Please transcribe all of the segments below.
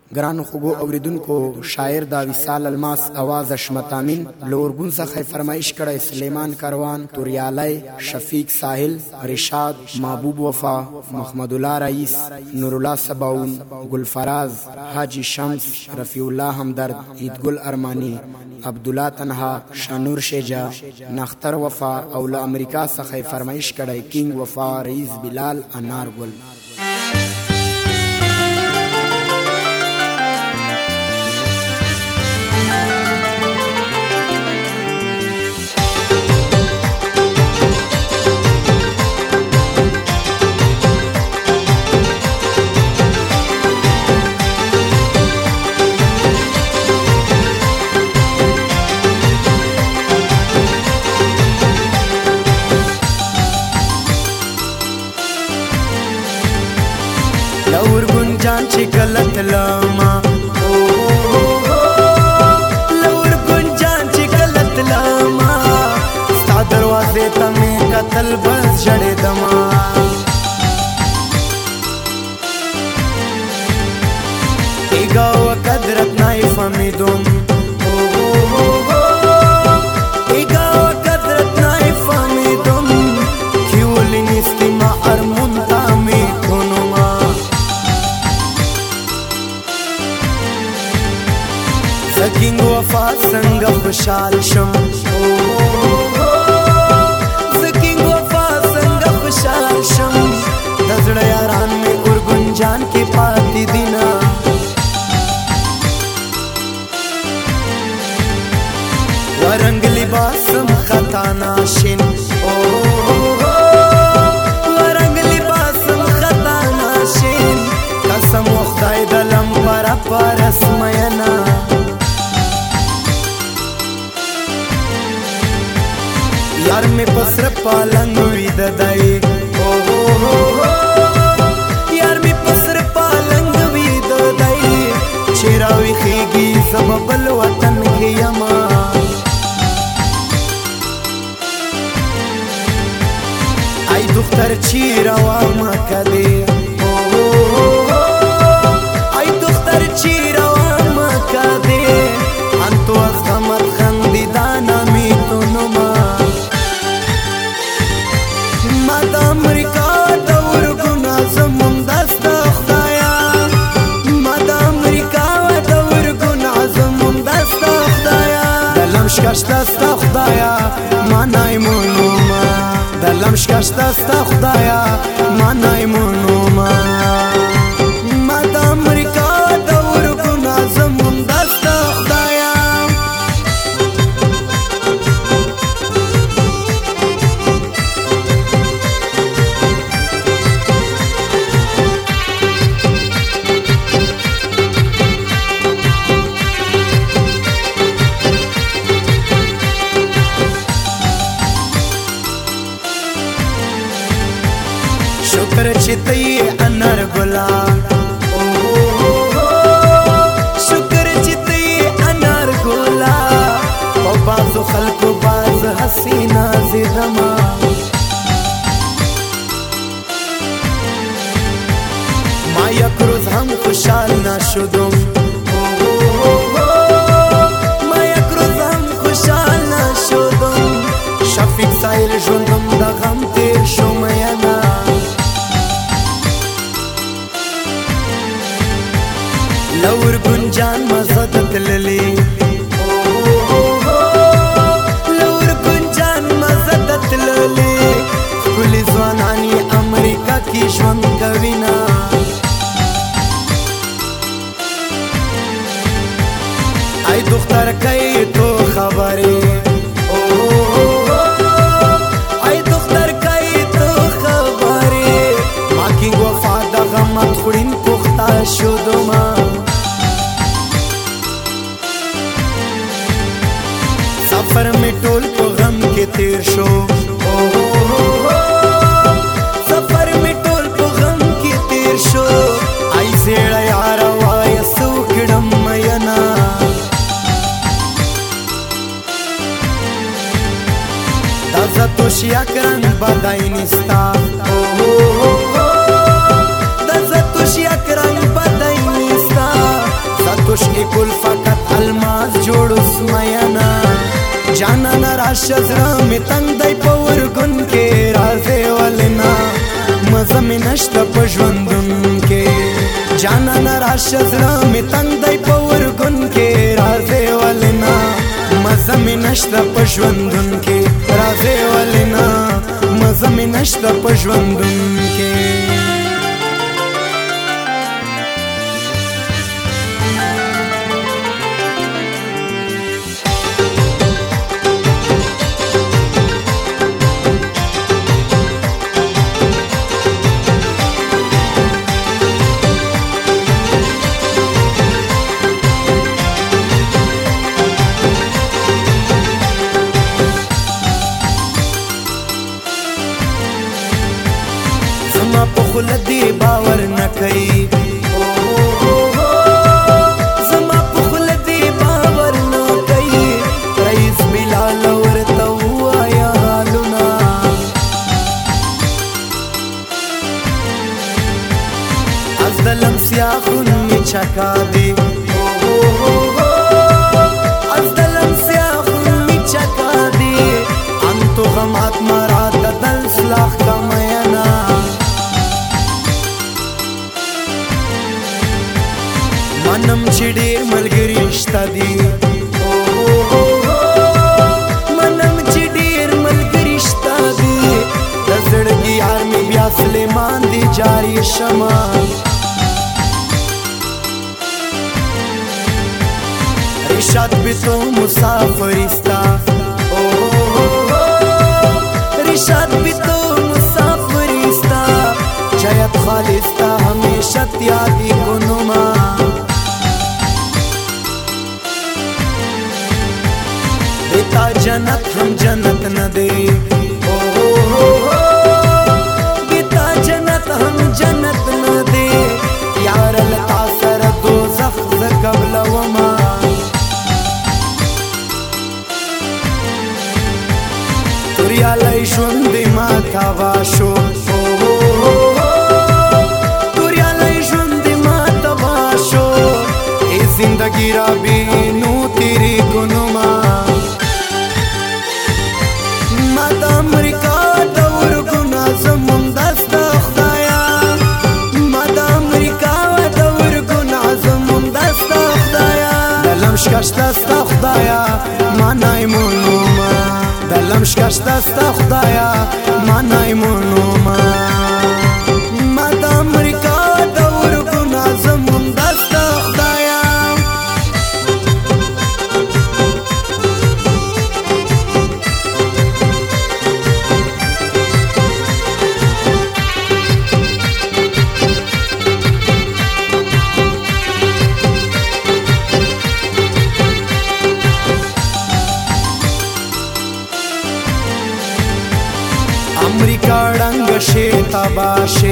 ګرانو خوږو اوریدونکو شاعر دا وصال الماس आवाज اشمتامین لورګون څخه فرمایش کړی سلیمان کاروان توریالی شفیق ساحل رشاد محبوب وفا محمد الله رئیس نور الله سباون گلفراز حاجی شمس رفیع الله همدرد عیدګل ارمانی عبد الله تنها شانور شیجا نختر وفا او له امریکا څخه فرمایش کړی کینګ وفا رئیس بلال انارګل لور گنجان چی گلت لاما لور گنجان چی گلت لاما ستا دروازے تا میں قتل بس جڑے دما ایگا و قدرت نائی فمیدم ایگا و قدرت نائی فمیدم کیولی نیستی ما ارمون تامی کنما زکینگ وفا سنگ خوشحال شم زکینگ وفا سنگ خوشحال شم دزڑ یاران میں ارگن جان کی پاتی دینا ورنگ لباسم خطا ناشن ورنگ لباسم خطا ناشن قسم و خدای دلم برا پرس مینا یار میں پسر پالنگ وید دائی یار میں پسر پالنگ وید دائی چیراوی خیگی زمبل وطن کی یما ای دختر چیراوا مکدی ای دختر چیراوا مکدی انتو از غمت خندی دانا میتو نما امریکا دور گنا زمون دست خدایا مد امریکا دور گنا زمون دست خدایا دلم شکش دست خدایا منای منوما دلم شکش دست خدایا منای منوما مد امریکا دور گنا زمون دست خدایا شکر چتی انار گلا شکر چتی انار گلا او بازو خلقو باز حسینا زیدما ما یک روز هم خوشحال نشدم ما یک روز هم خوشحال نشدم شفیق سایل جوندم دا غم تیر شمینا لور گنجان مزدت للی لور گنجان مزدت للی کلی زوانانی امریکا کی ژوند کوینا ای دختر کئی تو خبری ای دختر کئی تو خبری ما کی وفا دا غمت خورین پختا شدما سفر میں ټول په غم کې تیر شو سفر میں ټول په غم کې تیر شو ای زیړه یار وای سوکړم مینا دا تو شیا کرن بدای نستا دا تو شیا کرن بدای نستا لیکل فقط الماس جوړ اسمینا جانا راشه زړه می تنگ دی په ورګون کې راځي ولنا مزه می نشته په ژوندون کې جانا راشه زړه می تنگ دی په ورګون کې راځي ولنا مزه می نشته په ژوندون کې راځي ولنا مزه می نشته په ژوندون کې خل دی باور نکئی زما په خل دی باور نکئی رئیس بلال ورته وایا حالنا از دلم سیاخون می چکا دی از دلم سیاخون می چکا دی انتو غمات مراد دل سلاخ کمینا منم چې ډېر ملګري شته دي منم چې ډېر ملګري شته دي د زړګي یار مې بیا سلیمان دی جاری شمه رشاد بھی تو مسافرستا رشاد بھی تو مسافرستا جایت خالصتا ہمیشہ تیادی کنما بیتا جنت ہم جنت نہ دے بیتا جنت ہم جنت نہ دے یار لتا سر دوزخ قبل وما توریا لای ژوند ما تا واشو توریا لای ژوند ما تا واشو ای زندگی را بینو تیری گنما شکشته ستا خدایا ما نایمونوما دلم شکشته ستا خدایا ما نایمونوما ما د امریکا د ورګو زمون دستا خدایا امریکا ړنګ شي تباشه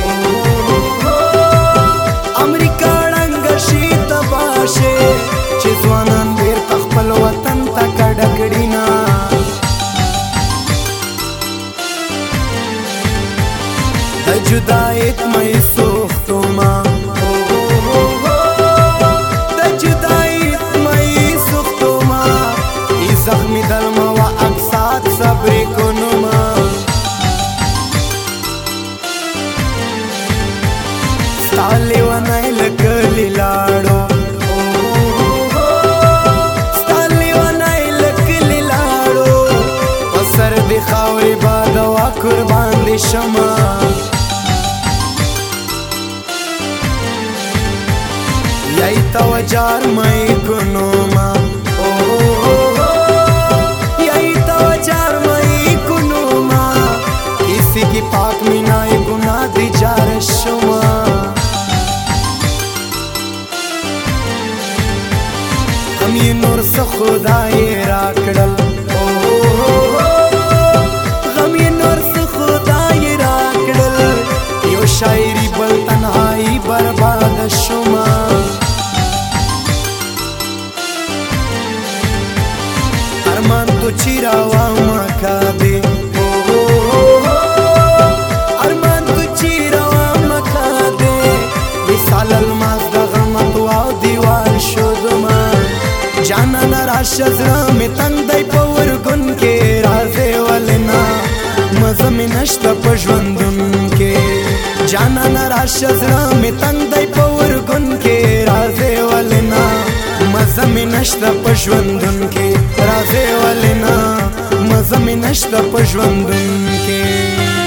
امریکا ړنګ شي تباشه چې ځوانان ډېر خپل وطن ته کډکړینا د جدایت مې سوختما د جدایت مې سوختما ای زخمی دلما و اقصاد صبر کنما ستالی و نیل کلی لاړو ستالی و نیل کلی لاړو پسر دی خاوری بادوا قربان دی شما یای توجار مئی کنوما یای توجار مئی کنوما کسی کی پاک مینای گناہ دی جار شما ہم یہ نور سے خدای را کڑل غم یہ نور سے خدای را کڑل یو شاعری بل تنہائی برباد شما ارمان تو چیرا واما کا دے ارمان تو چیرا واما کا دے مثال الماس دا غمت واو دیوار شد راشه زړه مې تنګ دی په ورګون کې راځې ولې نه مزه مې نشته په ژوندون کې جانانه راشه زړه مې تنګ دی په ورګون کې راځې ولې نه مزه مې نشته په ژوندون کې راځې ولې نه مزه مې نشته په ژوندون کې